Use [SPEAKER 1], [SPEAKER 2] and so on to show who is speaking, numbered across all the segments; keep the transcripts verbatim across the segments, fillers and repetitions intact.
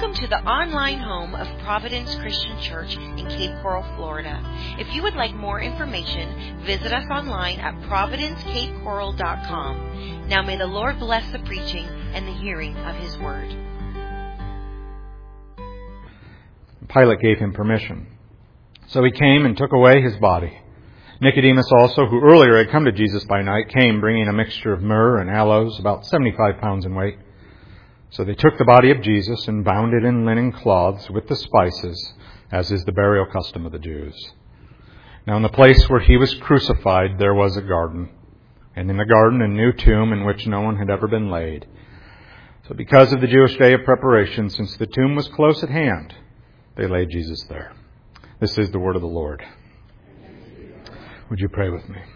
[SPEAKER 1] Welcome to the online home of Providence Christian Church in Cape Coral, Florida. If you would like more information, visit us online at providence cape coral dot com. Now may the Lord bless the preaching and the hearing of His Word.
[SPEAKER 2] Pilate gave him permission. So he came and took away his body. Nicodemus also, who earlier had come to Jesus by night, came bringing a mixture of myrrh and aloes, about seventy-five pounds in weight. So they took the body of Jesus and bound it in linen cloths with the spices, as is the burial custom of the Jews. Now in the place where he was crucified there was a garden, and in the garden a new tomb in which no one had ever been laid. So because of the Jewish day of preparation, since the tomb was close at hand, they laid Jesus there. This is the word of the Lord. Would you pray with me?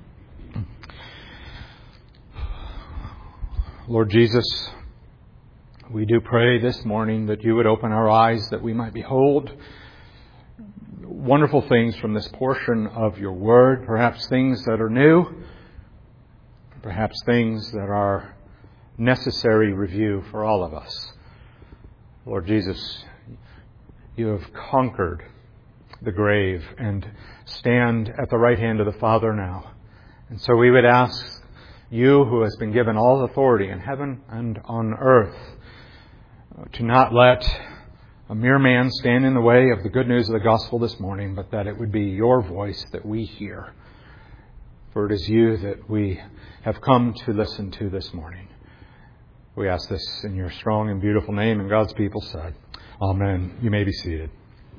[SPEAKER 2] Lord Jesus, we do pray this morning that you would open our eyes that we might behold wonderful things from this portion of your word, perhaps things that are new, perhaps things that are necessary review for all of us. Lord Jesus, you have conquered the grave and stand at the right hand of the Father now. And so we would ask you, who has been given all authority in heaven and on earth, to not let a mere man stand in the way of the good news of the gospel this morning, but that it would be your voice that we hear. For it is you that we have come to listen to this morning. We ask this in your strong and beautiful name, and God's people said, Amen. You may be seated.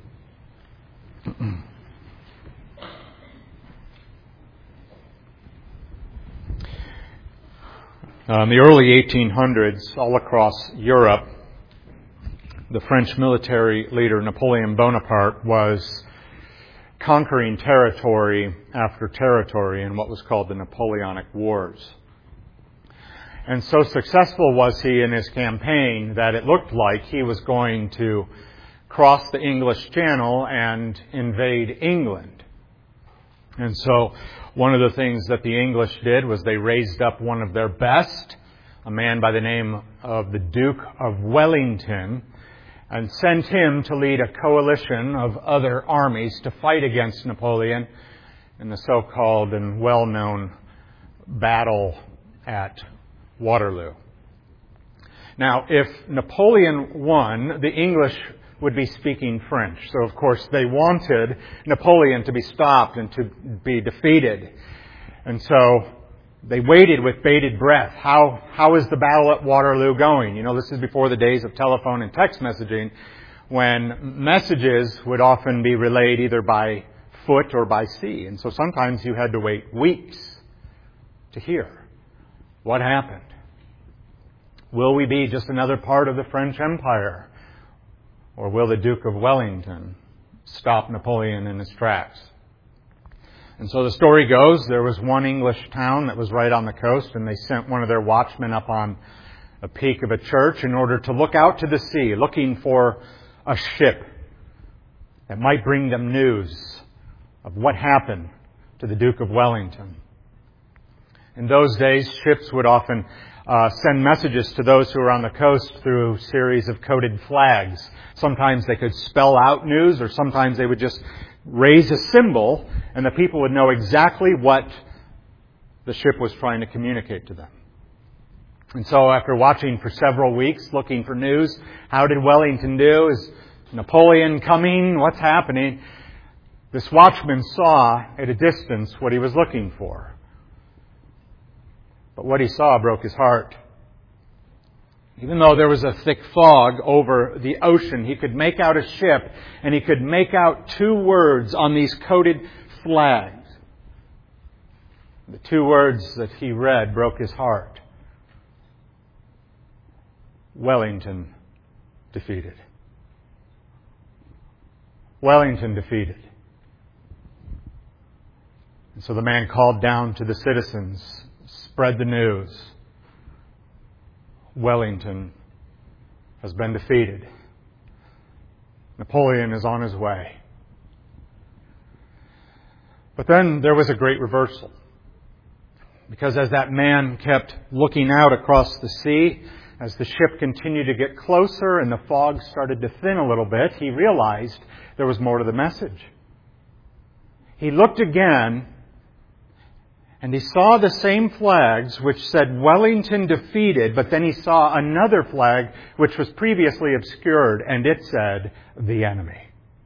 [SPEAKER 2] Uh, in the early eighteen hundreds, all across Europe, the French military leader Napoleon Bonaparte was conquering territory after territory in what was called the Napoleonic Wars. And so successful was he in his campaign that it looked like he was going to cross the English Channel and invade England. And so one of the things that the English did was they raised up one of their best, a man by the name of the Duke of Wellington, and sent him to lead a coalition of other armies to fight against Napoleon in the so-called and well-known battle at Waterloo. Now, if Napoleon won, the English would be speaking French. So, of course, they wanted Napoleon to be stopped and to be defeated. And so they waited with bated breath. How how is the battle at Waterloo going? You know, this is before the days of telephone and text messaging, when messages would often be relayed either by foot or by sea. And so sometimes you had to wait weeks to hear what happened. Will we be just another part of the French Empire? Or will the Duke of Wellington stop Napoleon in his tracks? And so the story goes, there was one English town that was right on the coast, and they sent one of their watchmen up on a peak of a church in order to look out to the sea, looking for a ship that might bring them news of what happened to the Duke of Wellington. In those days, ships would often uh, send messages to those who were on the coast through a series of coded flags. Sometimes they could spell out news, or sometimes they would just raise a symbol, and the people would know exactly what the ship was trying to communicate to them. And so after watching for several weeks, looking for news, how did Wellington do? Is Napoleon coming? What's happening? This watchman saw at a distance what he was looking for. But what he saw broke his heart. Even though there was a thick fog over the ocean, he could make out a ship, and he could make out two words on these coded flags. The two words that he read broke his heart. Wellington defeated. Wellington defeated. And so the man called down to the citizens, spread the news. Wellington has been defeated. Napoleon is on his way. But then there was a great reversal. Because as that man kept looking out across the sea, As the ship continued to get closer and the fog started to thin a little bit, he realized there was more to the message. He looked again, and he saw the same flags which said Wellington defeated, but then he saw another flag which was previously obscured, and it said, the enemy.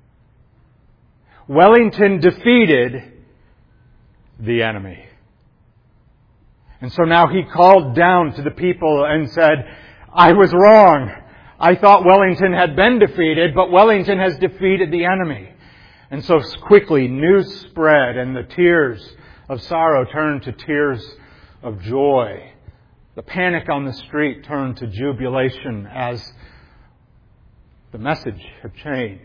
[SPEAKER 2] Wellington defeated the enemy. And so now he called down to the people and said, I was wrong. I thought Wellington had been defeated, but Wellington has defeated the enemy. And so quickly news spread, and the tears of sorrow turned to tears of joy. The panic on the street turned to jubilation as the message had changed.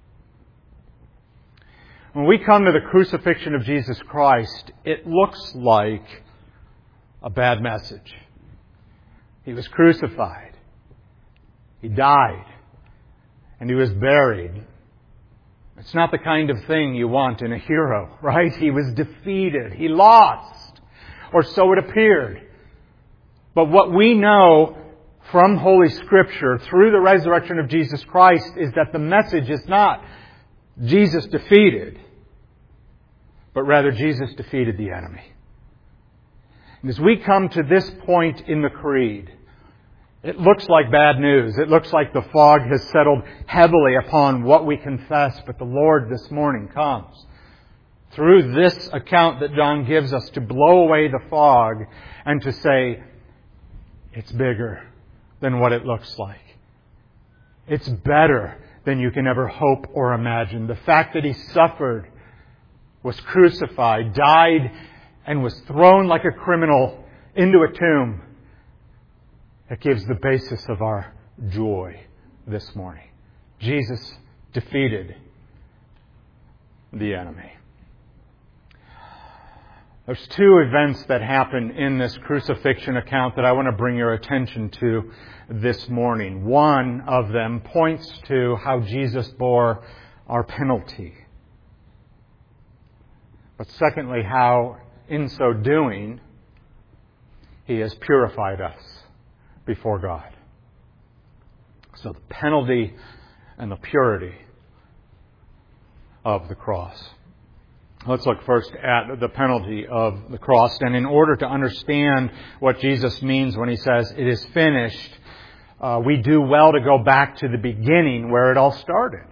[SPEAKER 2] When we come to the crucifixion of Jesus Christ, it looks like a bad message. He was crucified. He died. And he was buried. It's not the kind of thing you want in a hero, right? He was defeated. He lost. Or so it appeared. But what we know from Holy Scripture through the resurrection of Jesus Christ is that the message is not Jesus defeated, but rather Jesus defeated the enemy. And as we come to this point in the Creed, it looks like bad news. It looks like the fog has settled heavily upon what we confess, but the Lord this morning comes through this account that John gives us to blow away the fog and to say, it's bigger than what it looks like. It's better than you can ever hope or imagine. The fact that He suffered, was crucified, died, and was thrown like a criminal into a tomb, that gives the basis of our joy this morning. Jesus defeated the enemy. There's two events that happen in this crucifixion account that I want to bring your attention to this morning. One of them points to how Jesus bore our penalty. But secondly, how in so doing, He has purified us before God. So the penalty and the purity of the cross. Let's look first at the penalty of the cross. And in order to understand what Jesus means when He says, it is finished, uh, we do well to go back to the beginning where it all started.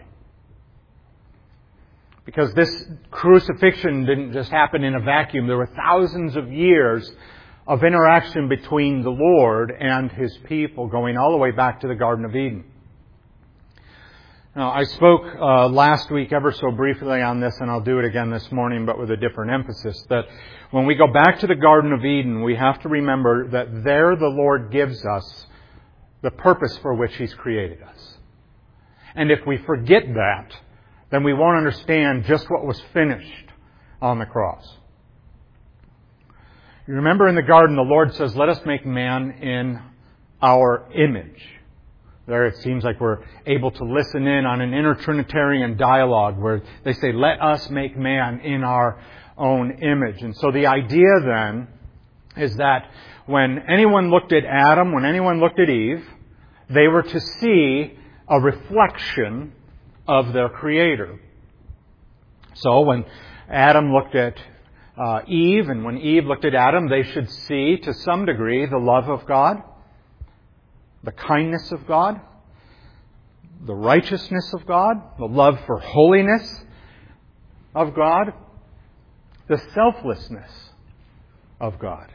[SPEAKER 2] Because this crucifixion didn't just happen in a vacuum. There were thousands of years of interaction between the Lord and His people, going all the way back to the Garden of Eden. Now, I spoke uh, last week ever so briefly on this, and I'll do it again this morning, but with a different emphasis, that when we go back to the Garden of Eden, we have to remember that there the Lord gives us the purpose for which He's created us. And if we forget that, then we won't understand just what was finished on the cross. You remember in the garden, the Lord says, let us make man in our image. There it seems like we're able to listen in on an inner Trinitarian dialogue where they say, let us make man in our own image. And so the idea then is that when anyone looked at Adam, when anyone looked at Eve, they were to see a reflection of their Creator. So when Adam looked at uh, Eve, and when Eve looked at Adam, they should see to some degree the love of God, the kindness of God, the righteousness of God, the love for holiness of God, the selflessness of God.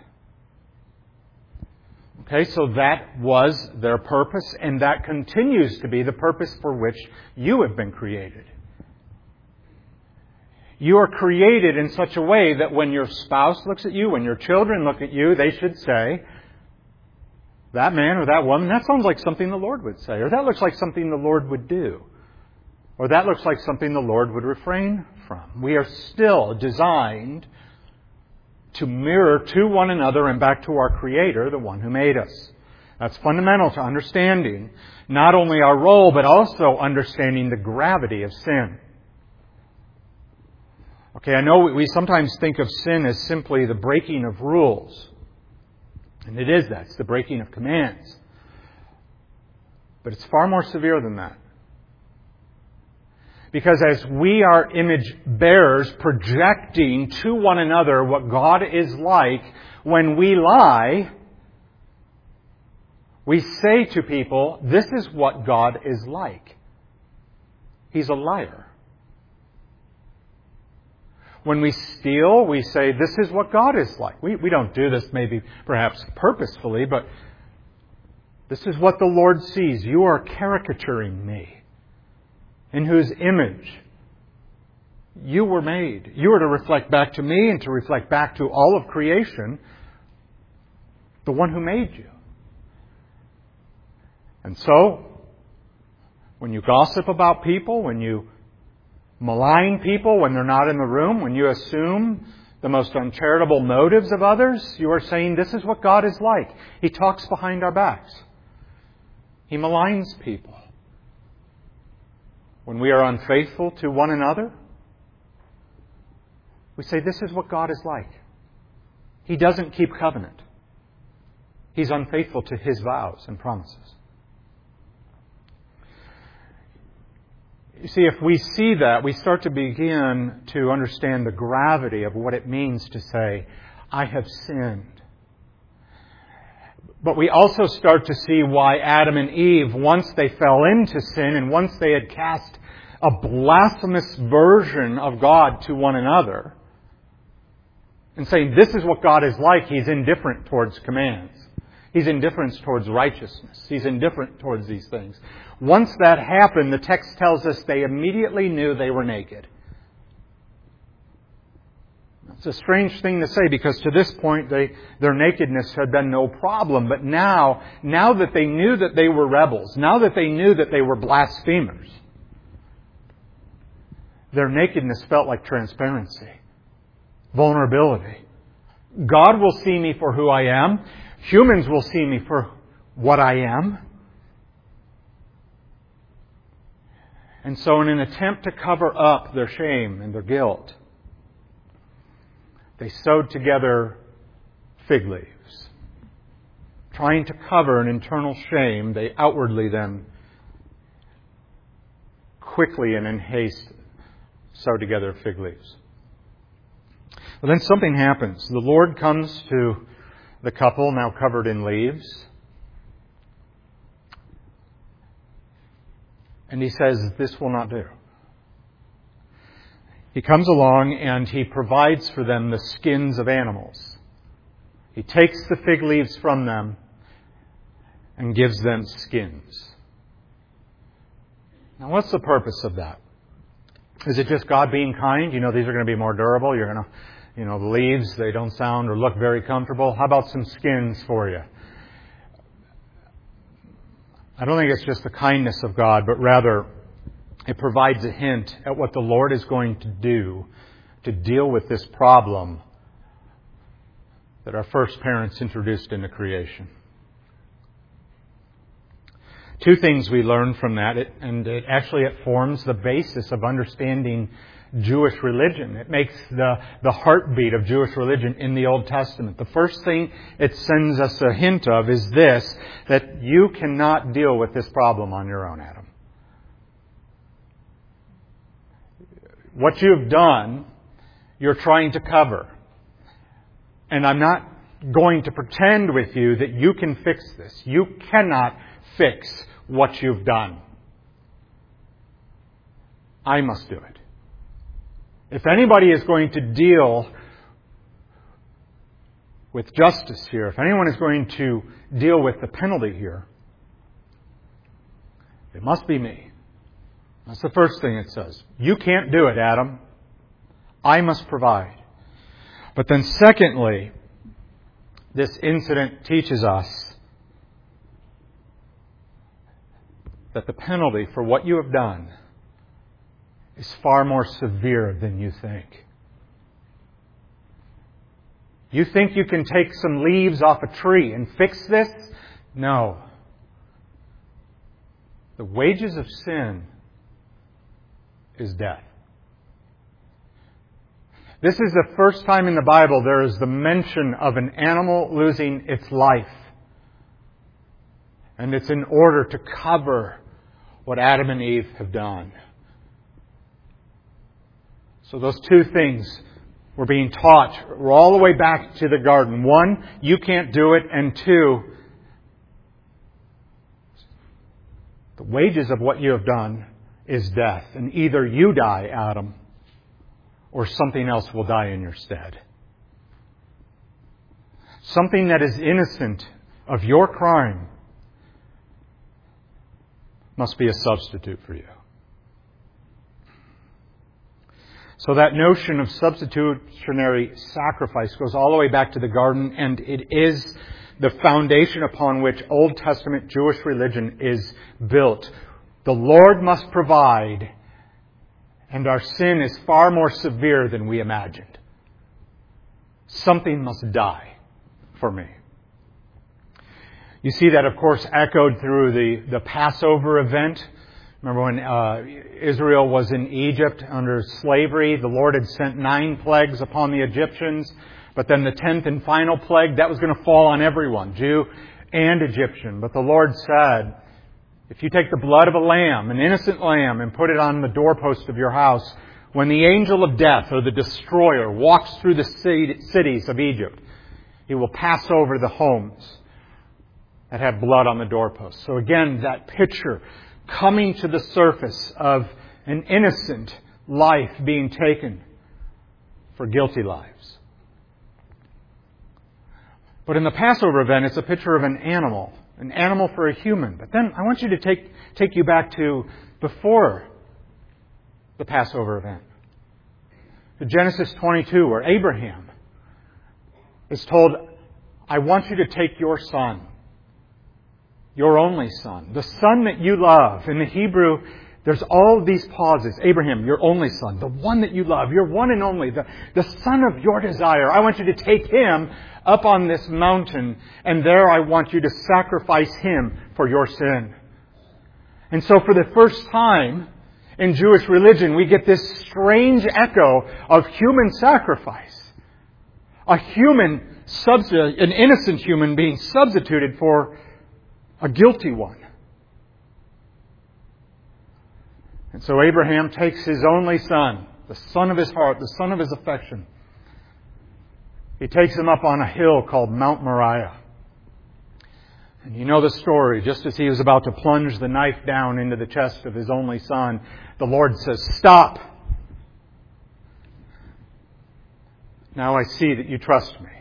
[SPEAKER 2] Okay, so that was their purpose, and that continues to be the purpose for which you have been created. You are created in such a way that when your spouse looks at you, when your children look at you, they should say, that man or that woman, that sounds like something the Lord would say, or that looks like something the Lord would do, or that looks like something the Lord would refrain from. We are still designed to mirror to one another and back to our Creator, the one who made us. That's fundamental to understanding not only our role, but also understanding the gravity of sin. Okay, I know we sometimes think of sin as simply the breaking of rules. And it is that. It's the breaking of commands. But it's far more severe than that. Because as we are image bearers projecting to one another what God is like, when we lie, we say to people, this is what God is like. He's a liar. When we steal, we say, this is what God is like. We, we don't do this maybe perhaps purposefully, but this is what the Lord sees. You are caricaturing me. In whose image you were made. You are to reflect back to me and to reflect back to all of creation the one who made you. And so, when you gossip about people, when you malign people when they're not in the room, when you assume the most uncharitable motives of others, you are saying this is what God is like. He talks behind our backs. He maligns people. When we are unfaithful to one another, we say this is what God is like. He doesn't keep covenant. He's unfaithful to His vows and promises. You see, if we see that, we start to begin to understand the gravity of what it means to say, I have sinned. But we also start to see why Adam and Eve, once they fell into sin and once they had cast a blasphemous version of God to one another, and saying this is what God is like, He's indifferent towards commands. He's indifferent towards righteousness. He's indifferent towards these things. Once that happened, the text tells us they immediately knew they were naked. It's a strange thing to say because to this point they, their nakedness had been no problem. But now, now that they knew that they were rebels, now that they knew that they were blasphemers, their nakedness felt like transparency, vulnerability. God will see me for who I am. Humans will see me for what I am. And so in an attempt to cover up their shame and their guilt, they sewed together fig leaves. Trying to cover an internal shame, they outwardly then quickly and in haste sewed together fig leaves. But then something happens. The Lord comes to the couple now covered in leaves. And He says, this will not do. He comes along and He provides for them the skins of animals. He takes the fig leaves from them and gives them skins. Now, what's the purpose of that? Is it just God being kind? You know, these are going to be more durable. You're going to, you know, the leaves, they don't sound or look very comfortable. How about some skins for you? I don't think it's just the kindness of God, but rather it provides a hint at what the Lord is going to do to deal with this problem that our first parents introduced into creation. Two things we learn from that, it, and it actually it forms the basis of understanding Jewish religion. It makes the, the heartbeat of Jewish religion in the Old Testament. The first thing it sends us a hint of is this, that you cannot deal with this problem on your own, Adam. What you've done, you're trying to cover. And I'm not going to pretend with you that you can fix this. You cannot fix what you've done. I must do it. If anybody is going to deal with justice here, if anyone is going to deal with the penalty here, it must be me. That's the first thing it says. You can't do it, Adam. I must provide. But then secondly, this incident teaches us that the penalty for what you have done is far more severe than you think. You think you can take some leaves off a tree and fix this? No. The wages of sin is death. This is the first time in the Bible there is the mention of an animal losing its life. And it's in order to cover what Adam and Eve have done. So those two things we're being taught. We're all the way back to the garden. One, you can't do it. And two, the wages of what you have done is death. And either you die, Adam, or something else will die in your stead. Something that is innocent of your crime must be a substitute for you. So that notion of substitutionary sacrifice goes all the way back to the garden, and it is the foundation upon which Old Testament Jewish religion is built. The Lord must provide, and our sin is far more severe than we imagined. Something must die for me. You see that, of course, echoed through the, the Passover event. Remember when uh, Israel was in Egypt under slavery, the Lord had sent nine plagues upon the Egyptians, but then the tenth and final plague, that was going to fall on everyone, Jew and Egyptian. But the Lord said, if you take the blood of a lamb, an innocent lamb, and put it on the doorpost of your house, when the angel of death or the destroyer walks through the cities of Egypt, he will pass over the homes that have blood on the doorpost. So again, that picture coming to the surface of an innocent life being taken for guilty lives. But in the Passover event, it's a picture of an animal, an animal for a human. But then I want you to take, take you back to before the Passover event. To Genesis twenty-two, where Abraham is told, I want you to take your son, your only son, the son that you love. In the Hebrew, there's all these pauses. Abraham, your only son, the one that you love, your one and only, the, the son of your desire. I want you to take him up on this mountain, and there I want you to sacrifice him for your sin. And so for the first time in Jewish religion, we get this strange echo of human sacrifice. A human, substitute, an innocent human being substituted for a guilty one. And so Abraham takes his only son, the son of his heart, the son of his affection. He takes him up on a hill called Mount Moriah. And you know the story. Just as he was about to plunge the knife down into the chest of his only son, the Lord says, stop. Now I see that you trust me.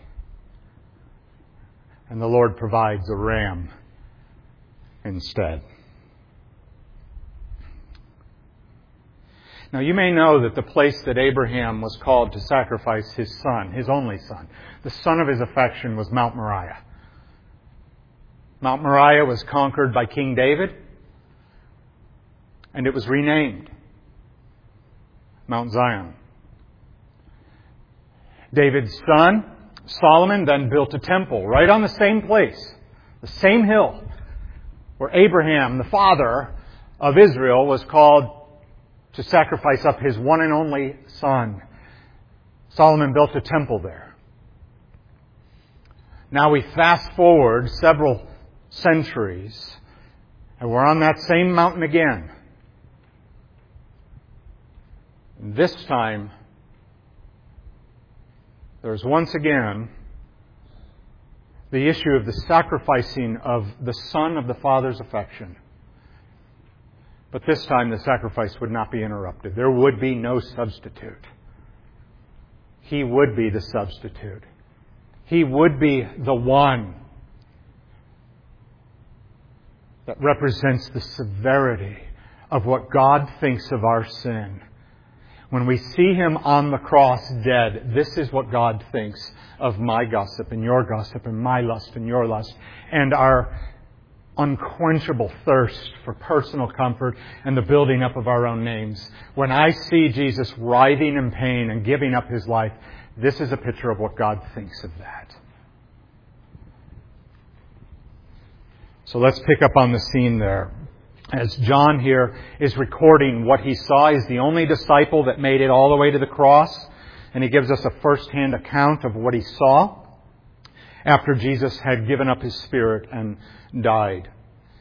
[SPEAKER 2] And the Lord provides a ram instead. Now you may know that the place that Abraham was called to sacrifice his son, his only son, the son of his affection, was Mount Moriah. Mount Moriah was conquered by King David, and it was renamed Mount Zion. David's son, Solomon, then built a temple right on the same place, the same hill, where Abraham, the father of Israel, was called to sacrifice up his one and only son. Solomon built a temple there. Now we fast forward several centuries, and we're on that same mountain again. This time, there's once again the issue of the sacrificing of the son of the father's affection. But this time the sacrifice would not be interrupted. There would be no substitute. He would be the substitute. He would be the one that represents the severity of what God thinks of our sin. When we see Him on the cross dead, this is what God thinks of my gossip and your gossip and my lust and your lust and our unquenchable thirst for personal comfort and the building up of our own names. When I see Jesus writhing in pain and giving up His life, this is a picture of what God thinks of that. So let's pick up on the scene there. As John here is recording what he saw, he's the only disciple that made it all the way to the cross. And he gives us a first-hand account of what he saw after Jesus had given up His Spirit and died.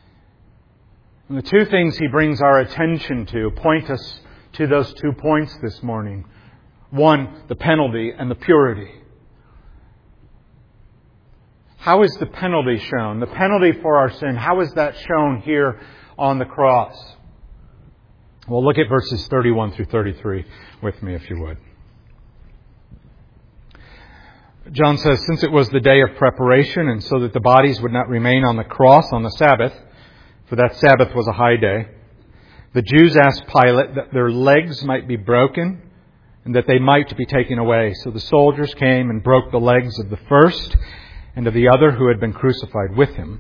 [SPEAKER 2] And the two things he brings our attention to point us to those two points this morning. One, the penalty, and the purity. How is the penalty shown? The penalty for our sin, how is that shown here on the cross? Well, look at verses thirty-one through thirty-three with me, if you would. John says, since it was the day of preparation, and so that the bodies would not remain on the cross on the Sabbath, for that Sabbath was a high day, the Jews asked Pilate that their legs might be broken and that they might be taken away. So the soldiers came and broke the legs of the first and of the other who had been crucified with him.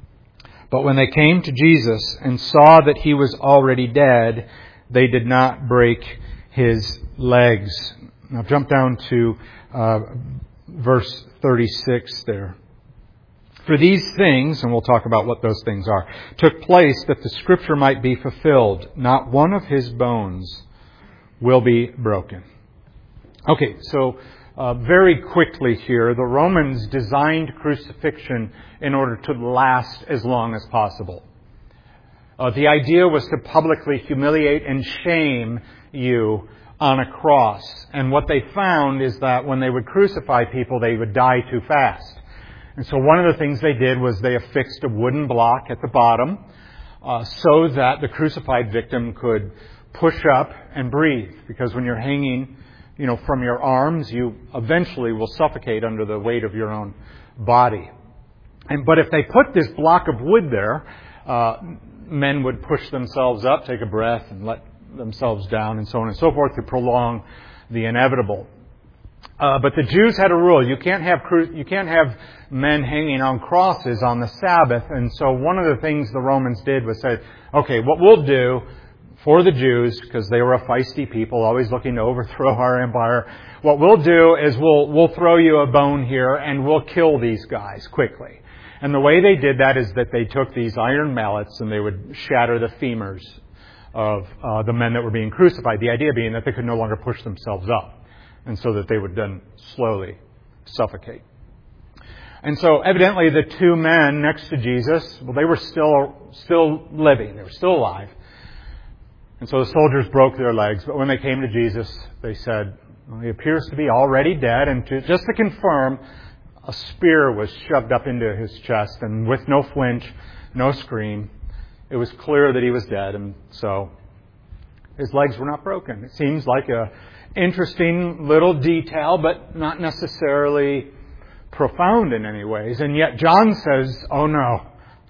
[SPEAKER 2] But when they came to Jesus and saw that he was already dead, they did not break his legs. Now jump down to uh, verse thirty-six there. For these things, and we'll talk about what those things are, took place that the Scripture might be fulfilled. Not one of his bones will be broken. Okay, so uh, very quickly here, the Romans designed crucifixion in order to last as long as possible. Uh, the idea was to publicly humiliate and shame you on a cross. And what they found is that when they would crucify people, they would die too fast. And so one of the things they did was they affixed a wooden block at the bottom uh, so that the crucified victim could push up and breathe. Because when you're hanging, you know, from your arms, you eventually will suffocate under the weight of your own body. And but if they put this block of wood there, uh, men would push themselves up, take a breath, and let themselves down, and so on and so forth to prolong the inevitable. Uh, but the Jews had a rule. You can't have cru- you can't have men hanging on crosses on the Sabbath. And so one of the things the Romans did was say, okay, what we'll do for the Jews, because they were a feisty people, always looking to overthrow our empire, what we'll do is we'll we'll throw you a bone here and we'll kill these guys quickly. And the way they did that is that they took these iron mallets and they would shatter the femurs of uh, the men that were being crucified. The idea being that they could no longer push themselves up, and so that they would then slowly suffocate. And so evidently the two men next to Jesus, well, they were still still living. They were still alive. And so the soldiers broke their legs. But when they came to Jesus, they said, well, he appears to be already dead. And to, just to confirm, a spear was shoved up into his chest. And with no flinch, no scream, it was clear that he was dead. And so his legs were not broken. It seems like a interesting little detail, but not necessarily profound in any ways. And yet John says, oh no,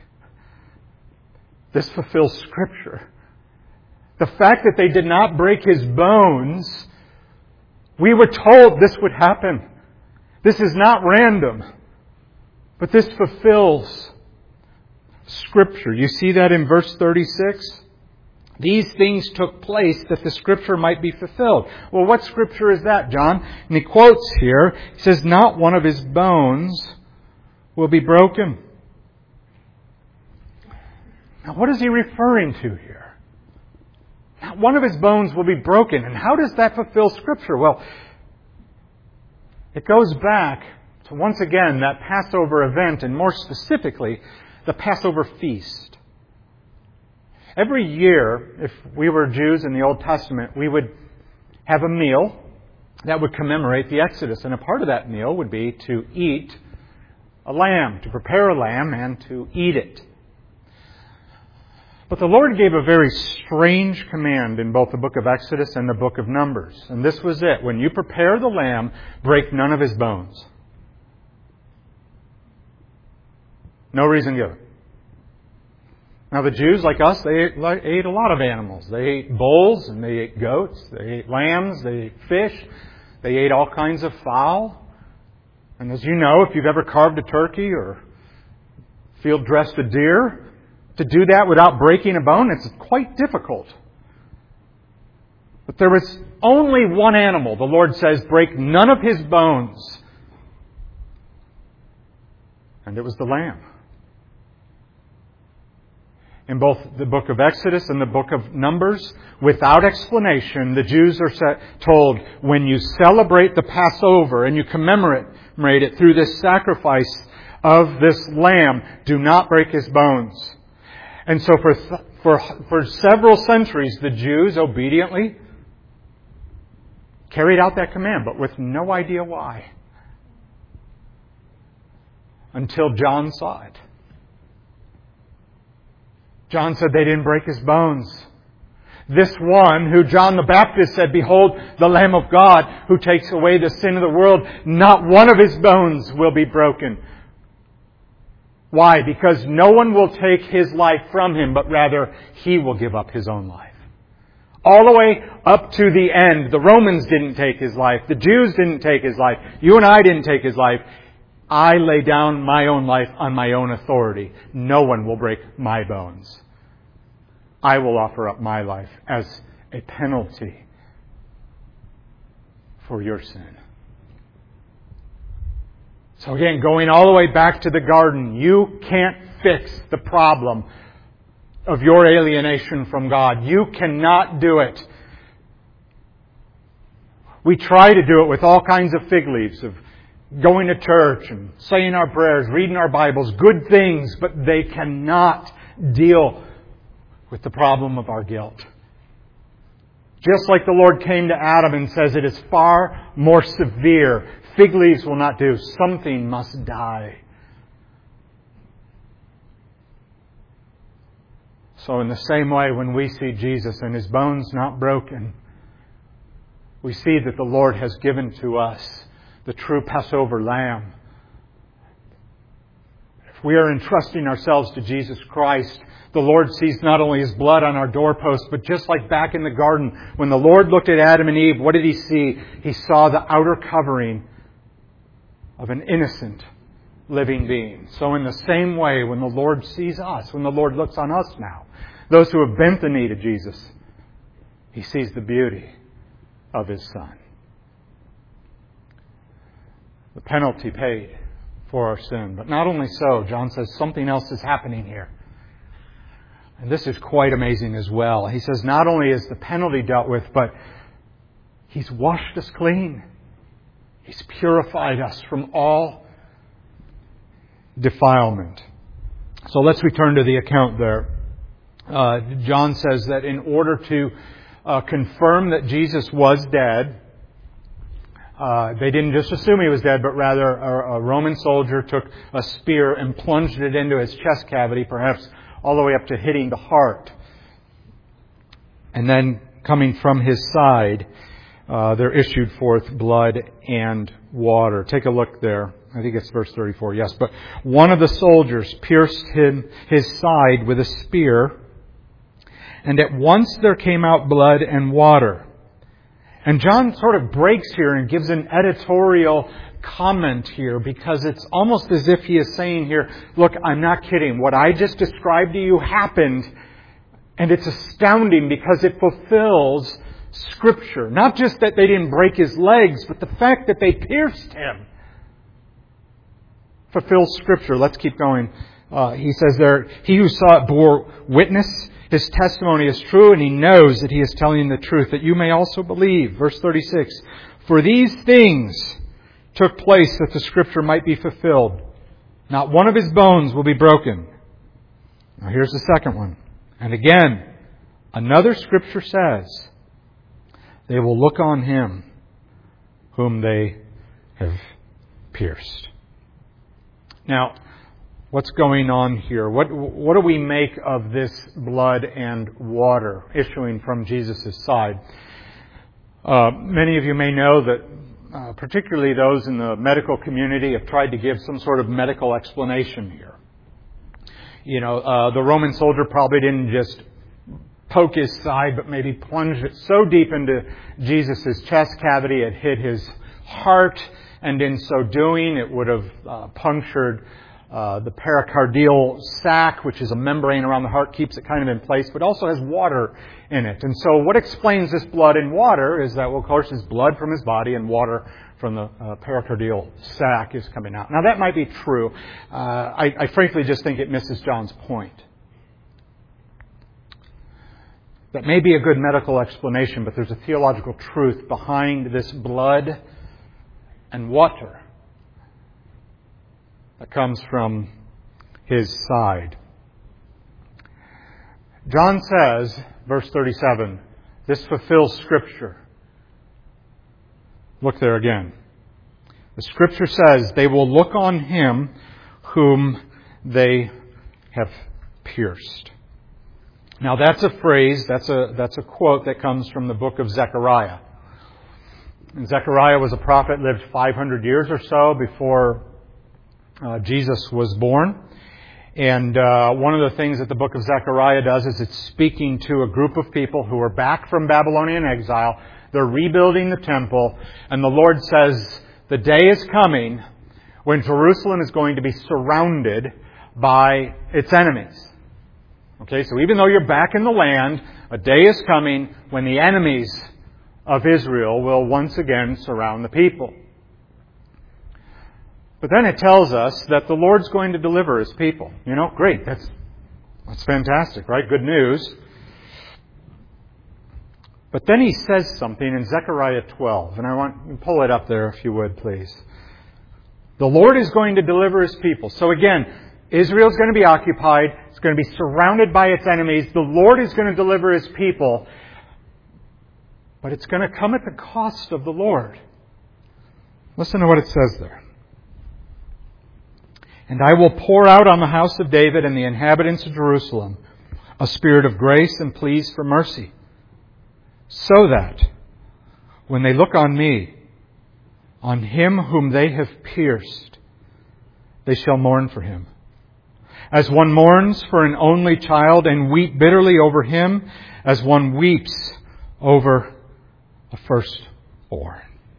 [SPEAKER 2] this fulfills Scripture. The fact that they did not break his bones, we were told this would happen. This is not random, but this fulfills Scripture. You see that in verse thirty-six? These things took place that the Scripture might be fulfilled. Well, what Scripture is that, John? And he quotes here, he says, not one of his bones will be broken. Now, what is he referring to here? Not one of his bones will be broken. And how does that fulfill Scripture? Well, it goes back to, once again, that Passover event, and more specifically, the Passover feast. Every year, if we were Jews in the Old Testament, we would have a meal that would commemorate the Exodus. And a part of that meal would be to eat a lamb, to prepare a lamb and to eat it. But the Lord gave a very strange command in both the book of Exodus and the book of Numbers. And this was it. When you prepare the lamb, break none of his bones. No reason given. Now the Jews, like us, they ate, like, ate a lot of animals. They ate bulls and they ate goats. They ate lambs. They ate fish. They ate all kinds of fowl. And as you know, if you've ever carved a turkey or field dressed a deer, to do that without breaking a bone, it's quite difficult. But there was only one animal, the Lord says, break none of his bones. And it was the lamb. In both the book of Exodus and the book of Numbers, without explanation, the Jews are set, told, when you celebrate the Passover and you commemorate it through this sacrifice of this lamb, do not break his bones. And so for th- For, for several centuries, the Jews obediently carried out that command, but with no idea why. Until John saw it. John said they didn't break his bones. This one who John the Baptist said, "Behold, the Lamb of God who takes away the sin of the world, not one of his bones will be broken." Why? Because no one will take his life from him, but rather he will give up his own life. All the way up to the end. The Romans didn't take his life. The Jews didn't take his life. You and I didn't take his life. I lay down my own life on my own authority. No one will break my bones. I will offer up my life as a penalty for your sin. So again, going all the way back to the garden, you can't fix the problem of your alienation from God. You cannot do it. We try to do it with all kinds of fig leaves of going to church and saying our prayers, reading our Bibles, good things, but they cannot deal with the problem of our guilt. Just like the Lord came to Adam and says it is far more severe. Fig leaves will not do. Something must die. So in the same way, when we see Jesus and His bones not broken, we see that the Lord has given to us the true Passover Lamb. If we are entrusting ourselves to Jesus Christ, the Lord sees not only His blood on our doorposts, but just like back in the garden, when the Lord looked at Adam and Eve, what did He see? He saw the outer covering of an innocent living being. So in the same way, when the Lord sees us, when the Lord looks on us now, those who have bent the knee to Jesus, He sees the beauty of His Son. The penalty paid for our sin. But not only so, John says something else is happening here. And this is quite amazing as well. He says not only is the penalty dealt with, but He's washed us clean. He's purified us from all defilement. So let's return to the account there. Uh, John says that in order to uh, confirm that Jesus was dead, uh, they didn't just assume He was dead, but rather a, a Roman soldier took a spear and plunged it into His chest cavity, perhaps all the way up to hitting the heart. And then coming from His side, uh, there issued forth blood and water. Take a look there. I think it's verse thirty-four. Yes, but one of the soldiers pierced him his side with a spear, and at once there came out blood and water. And John sort of breaks here and gives an editorial comment here, because it's almost as if he is saying here, look, I'm not kidding. What I just described to you happened, and it's astounding because it fulfills Scripture. Not just that they didn't break His legs, but the fact that they pierced Him fulfills Scripture. Let's keep going. Uh, he says there, he who saw it bore witness. His testimony is true, and he knows that he is telling the truth, that you may also believe. Verse thirty-six, for these things took place that the Scripture might be fulfilled. Not one of his bones will be broken. Now here's the second one. And again, another Scripture says, they will look on Him whom they have pierced. Now, what's going on here? What what do we make of this blood and water issuing from Jesus' side? Uh, many of you may know that uh, particularly those in the medical community have tried to give some sort of medical explanation here. You know, uh, the Roman soldier probably didn't just poke his side, but maybe plunged it so deep into Jesus' chest cavity it hit His heart, and in so doing it would have uh, punctured uh, the pericardial sac, which is a membrane around the heart, keeps it kind of in place, but also has water in it. And so what explains this blood and water is that, well, of course, it's blood from His body and water from the uh, pericardial sac is coming out. Now, that might be true. Uh, I, I frankly just think it misses John's point. That may be a good medical explanation, but there's a theological truth behind this blood and water that comes from His side. John says, verse thirty-seven, this fulfills Scripture. Look there again. The Scripture says, they will look on Him whom they have pierced. Now that's a phrase, that's a, that's a quote that comes from the book of Zechariah. And Zechariah was a prophet, lived five hundred years or so before uh, Jesus was born. And uh, one of the things that the book of Zechariah does is it's speaking to a group of people who are back from Babylonian exile. They're rebuilding the temple. And the Lord says, the day is coming when Jerusalem is going to be surrounded by its enemies. Okay, so even though you're back in the land, a day is coming when the enemies of Israel will once again surround the people. But then it tells us that the Lord's going to deliver His people. You know, great. That's that's fantastic, right? Good news. But then He says something in Zechariah twelve. And I want you to pull it up there if you would, please. The Lord is going to deliver His people. So again, Israel's going to be occupied. It's going to be surrounded by its enemies. The Lord is going to deliver His people. But it's going to come at the cost of the Lord. Listen to what it says there. And I will pour out on the house of David and the inhabitants of Jerusalem a spirit of grace and pleas for mercy, so that when they look on me, on Him whom they have pierced, they shall mourn for Him. As one mourns for an only child and weep bitterly over him, as one weeps over a firstborn.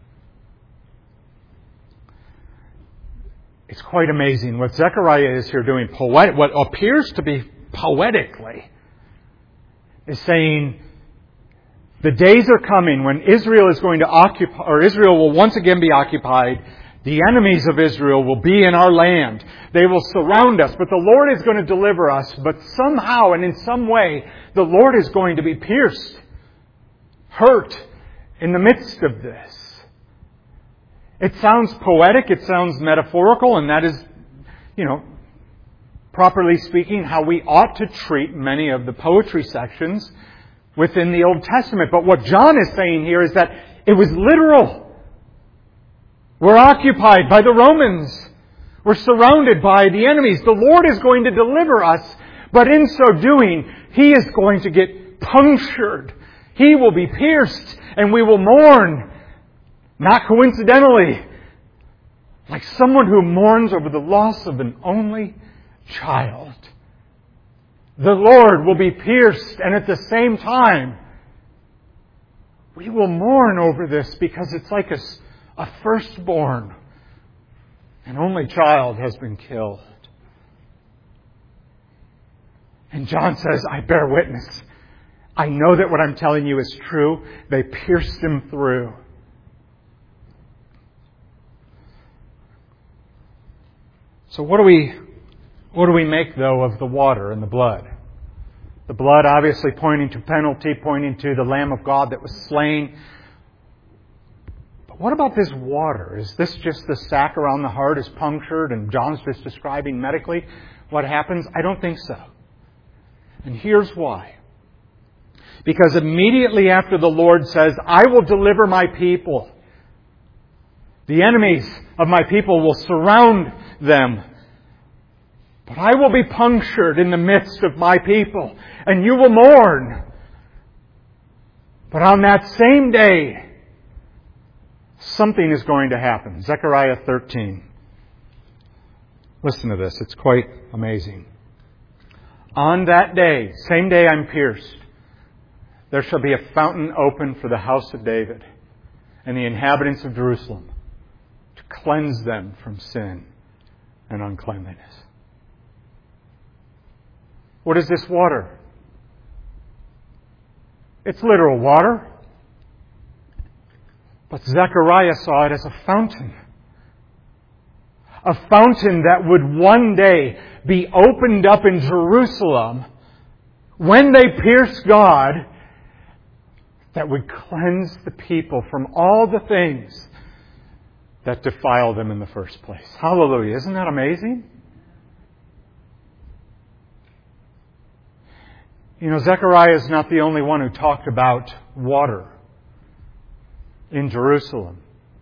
[SPEAKER 2] It's quite amazing what Zechariah is here doing. Poet, what appears to be poetically is saying, the days are coming when Israel is going to occupy, or Israel will once again be occupied. The enemies of Israel will be in our land. They will surround us, but the Lord is going to deliver us. But somehow and in some way, the Lord is going to be pierced, hurt in the midst of this. It sounds poetic, it sounds metaphorical, and that is, you know, properly speaking, how we ought to treat many of the poetry sections within the Old Testament. But what John is saying here is that it was literal. We're occupied by the Romans. We're surrounded by the enemies. The Lord is going to deliver us, but in so doing, He is going to get punctured. He will be pierced, and we will mourn. Not coincidentally, like someone who mourns over the loss of an only child. The Lord will be pierced, and at the same time, we will mourn over this because it's like a, a firstborn. An only child has been killed. And John says, I bear witness. I know that what I'm telling you is true. They pierced Him through. So what do we what do we make, though, of the water and the blood? The blood obviously pointing to penalty, pointing to the Lamb of God that was slain. But what about this water? Is this just the sac around the heart is punctured and John's just describing medically what happens? I don't think so. And here's why. Because immediately after the Lord says, I will deliver my people, the enemies of my people will surround them. But I will be punctured in the midst of my people, and you will mourn. But on that same day, something is going to happen. Zechariah thirteen. Listen to this. It's quite amazing. On that day, same day I'm pierced, there shall be a fountain open for the house of David and the inhabitants of Jerusalem, to cleanse them from sin and uncleanliness. What is this water? It's literal water. But Zechariah saw it as a fountain. A fountain that would one day be opened up in Jerusalem when they pierced God, that would cleanse the people from all the things that defile them in the first place. Hallelujah. Isn't that amazing? You know, Zechariah is not the only one who talked about water in Jerusalem.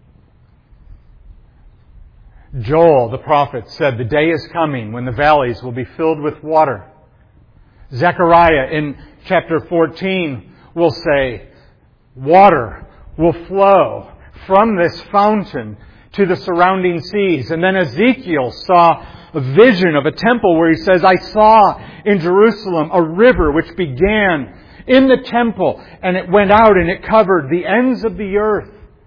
[SPEAKER 2] Joel, the prophet, said, the day is coming when the valleys will be filled with water. Zechariah in chapter fourteen will say, water will flow from this fountain to the surrounding seas. And then Ezekiel saw a vision of a temple where he says, I saw in Jerusalem a river which began in the temple and it went out and it covered the ends of the earth.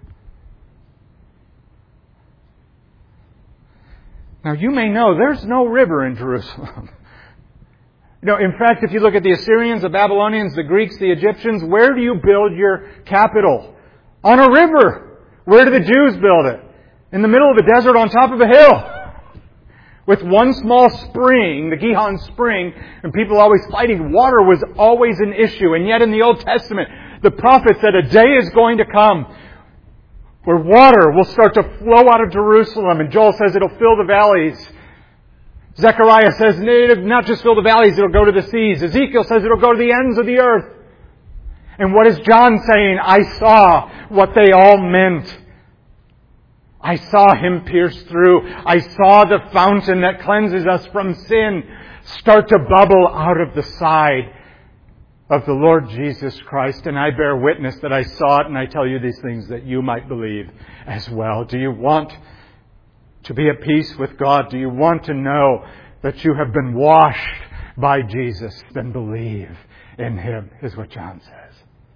[SPEAKER 2] Now you may know there's no river in Jerusalem. You know, in fact, if you look at the Assyrians, the Babylonians, the Greeks, the Egyptians, where do you build your capital? On a river. Where do the Jews build it? In the middle of a desert on top of a hill. With one small spring, the Gihon Spring, and people always fighting. Water was always an issue. And yet in the Old Testament, the prophet said a day is going to come where water will start to flow out of Jerusalem. And Joel says it'll fill the valleys. Zechariah says it'll not just fill the valleys, it'll go to the seas. Ezekiel says it'll go to the ends of the earth. And what is John saying? I saw what they all meant. I saw Him pierce through. I saw the fountain that cleanses us from sin start to bubble out of the side of the Lord Jesus Christ. And I bear witness that I saw it, and I tell you these things that you might believe as well. Do you want to be at peace with God? Do you want to know that you have been washed by Jesus? Then believe in Him, is what John says.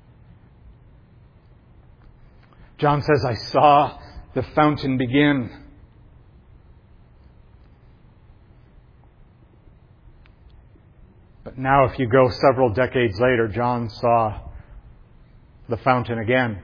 [SPEAKER 2] John says, I saw the fountain begin. But now if you go several decades later, John saw the fountain again.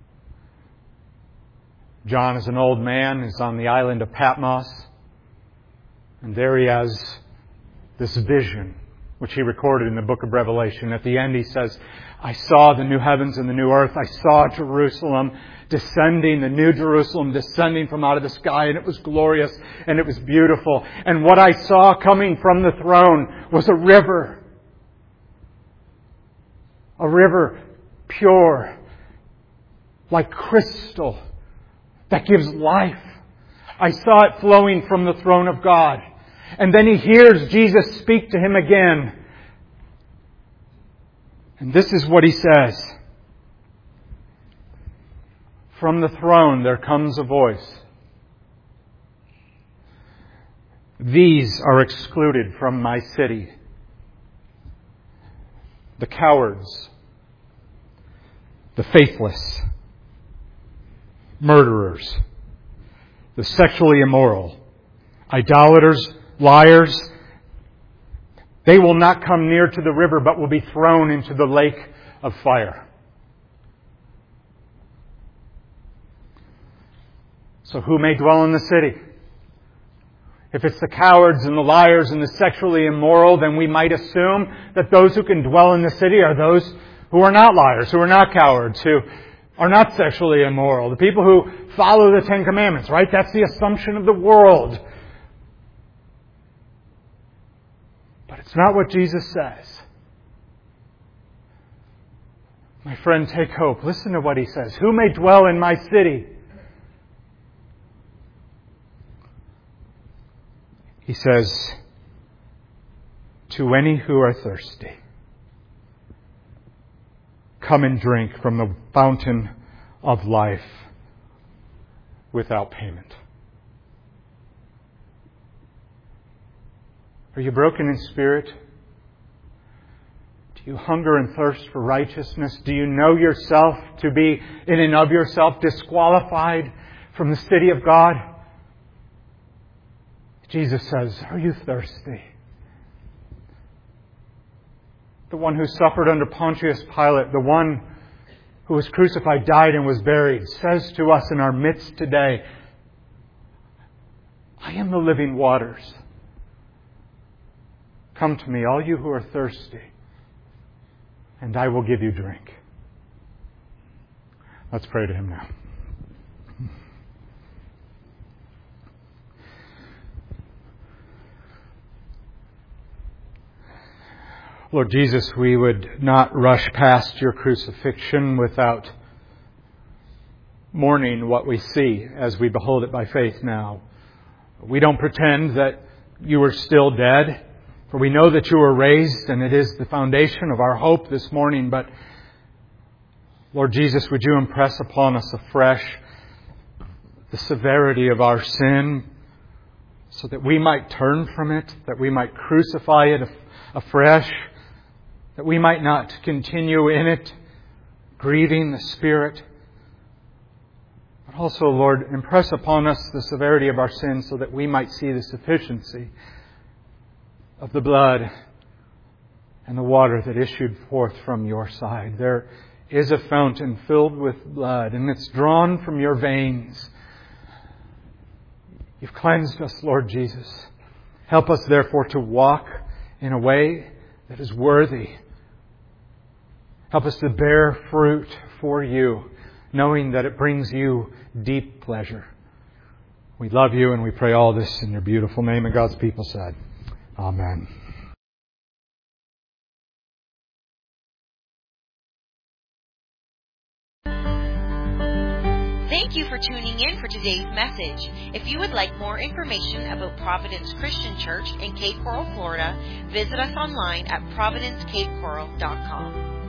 [SPEAKER 2] John is an old man. He's on the island of Patmos. And there he has this vision, which he recorded in the book of Revelation. At the end he says, I saw the new heavens and the new earth. I saw Jerusalem descending, the new Jerusalem descending from out of the sky. And it was glorious and it was beautiful. And what I saw coming from the throne was a river. A river pure, like crystal, that gives life. I saw it flowing from the throne of God. And then he hears Jesus speak to him again. And this is what he says. From the throne there comes a voice. These are excluded from my city. The cowards, the faithless, murderers, the sexually immoral, idolaters, liars. They will not come near to the river, but will be thrown into the lake of fire. So who may dwell in the city? If it's the cowards and the liars and the sexually immoral, then we might assume that those who can dwell in the city are those who are not liars, who are not cowards, who are not sexually immoral. The people who follow the Ten Commandments, right? That's the assumption of the world. But it's not what Jesus says. My friend, take hope. Listen to what he says. Who may dwell in my city? He says, to any who are thirsty, come and drink from the fountain of life without payment. Are you broken in spirit? Do you hunger and thirst for righteousness? Do you know yourself to be in and of yourself disqualified from the city of God? Jesus says, are you thirsty? The one who suffered under Pontius Pilate, the one who was crucified, died, and was buried, says to us in our midst today, I am the living waters. Come to me, all you who are thirsty, and I will give you drink. Let's pray to Him now. Lord Jesus, we would not rush past your crucifixion without mourning what we see as we behold it by faith now. We don't pretend that you are still dead, for we know that you were raised, and it is the foundation of our hope this morning. But Lord Jesus, would you impress upon us afresh the severity of our sin, so that we might turn from it, that we might crucify it afresh, that we might not continue in it, grieving the Spirit. But also, Lord, impress upon us the severity of our sin so that we might see the sufficiency of the blood and the water that issued forth from your side. There is a fountain filled with blood, and it's drawn from your veins. You've cleansed us, Lord Jesus. Help us, therefore, to walk in a way that is worthy. Help us to bear fruit for you, knowing that it brings you deep pleasure. We love you, and we pray all this in your beautiful name. And God's people said, Amen.
[SPEAKER 1] Thank you for tuning in for today's message. If you would like more information about Providence Christian Church in Cape Coral, Florida, visit us online at providence cape coral dot com.